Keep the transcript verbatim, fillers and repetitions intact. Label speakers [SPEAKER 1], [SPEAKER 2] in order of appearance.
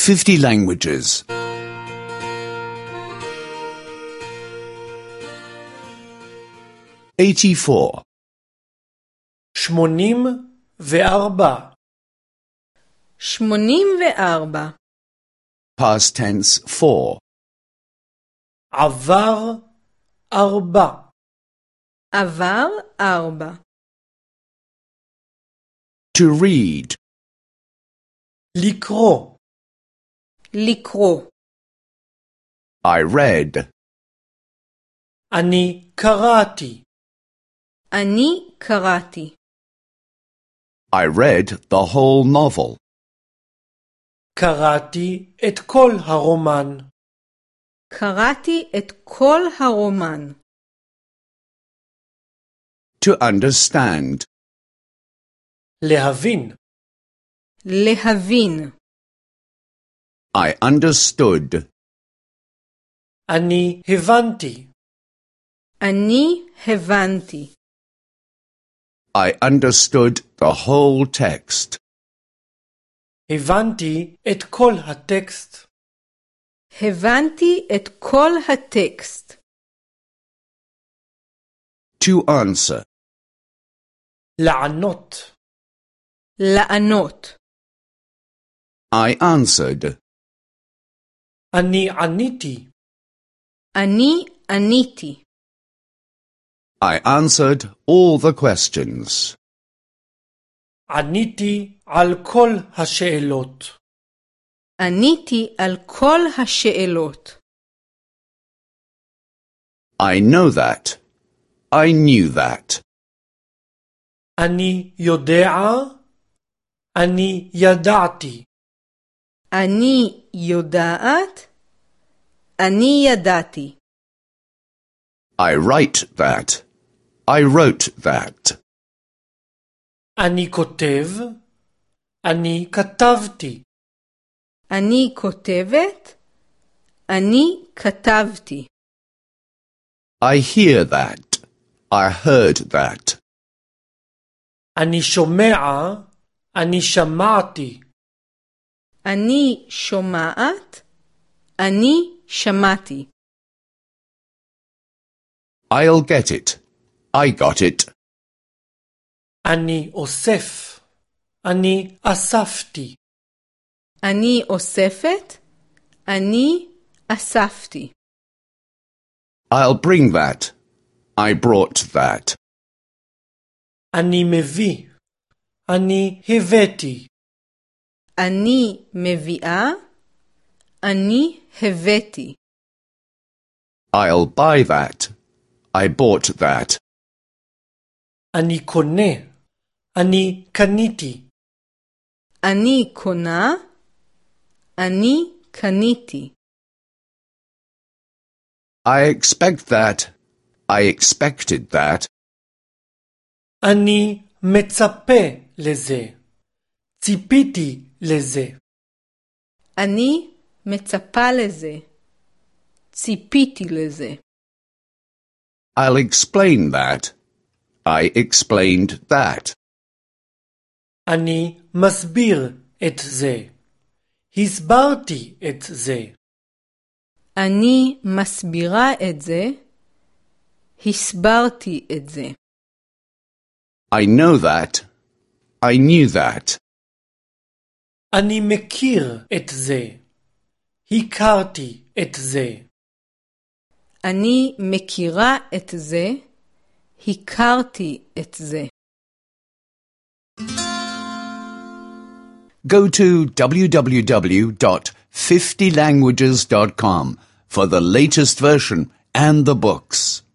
[SPEAKER 1] fifty languages. eighty-four.
[SPEAKER 2] שמונים וארבע.
[SPEAKER 3] שמונים וארבע.
[SPEAKER 1] Past tense four.
[SPEAKER 2] עבר ארבע.
[SPEAKER 3] עבר ארבע.
[SPEAKER 1] To read.
[SPEAKER 2] לקרוא.
[SPEAKER 3] לקרוא.
[SPEAKER 1] I read.
[SPEAKER 2] אני קראתי.
[SPEAKER 3] אני קראתי.
[SPEAKER 1] I read the whole novel.
[SPEAKER 2] קראתי את כל הרומן.
[SPEAKER 3] קראתי את כל הרומן.
[SPEAKER 1] To understand.
[SPEAKER 2] להבין.
[SPEAKER 3] להבין.
[SPEAKER 1] I understood.
[SPEAKER 2] אני הבנתי.
[SPEAKER 3] אני הבנתי.
[SPEAKER 1] I understood the whole text.
[SPEAKER 2] הבנתי את כל הטקסט.
[SPEAKER 3] הבנתי את כל הטקסט.
[SPEAKER 1] To answer.
[SPEAKER 2] לענות.
[SPEAKER 3] לענות.
[SPEAKER 1] I answered.
[SPEAKER 2] אני עניתי.
[SPEAKER 3] אני עניתי.
[SPEAKER 1] I answered all the questions.
[SPEAKER 2] עניתי על כל השאלות.
[SPEAKER 3] עניתי על כל השאלות.
[SPEAKER 1] I know that. I knew that.
[SPEAKER 2] אני יודע. אני ידעתי.
[SPEAKER 3] אני יודעת. אני ידעתי.
[SPEAKER 1] I write that. I wrote that.
[SPEAKER 2] אני כותב. אני כתבתי.
[SPEAKER 3] אני כותבת. אני כתבתי.
[SPEAKER 1] I hear that. I heard that.
[SPEAKER 2] אני שומע. אני שמעתי.
[SPEAKER 3] אני שומעת. אני שמעתי.
[SPEAKER 1] I'll get it. I got it.
[SPEAKER 2] אני אוסף. אני אספתי.
[SPEAKER 3] אני אוספת. אני אספתי.
[SPEAKER 1] I'll bring that. I brought that.
[SPEAKER 2] אני מביא. אני הבאתי.
[SPEAKER 3] אני מביאה. אני הבאתי.
[SPEAKER 1] I'll buy that. I bought that.
[SPEAKER 2] אני קונה. אני קניתי.
[SPEAKER 3] אני קונה. אני קניתי.
[SPEAKER 1] I expect that. I expected that.
[SPEAKER 2] אני מצפה לזה. ציפיתי לזה.
[SPEAKER 3] אני מצפה לזה. ציפיתי לזה.
[SPEAKER 1] I'll explain that. I explained that.
[SPEAKER 2] אני מסביר את זה. הסברתי את זה.
[SPEAKER 3] אני מסבירה את זה. הסברתי את זה.
[SPEAKER 1] I know that. I knew that.
[SPEAKER 2] אני מכיר את זה. הכרתי את זה.
[SPEAKER 3] אני מכירה את זה. הכרתי את זה.
[SPEAKER 1] Go to w w w dot fifty languages dot com for the latest version and the books.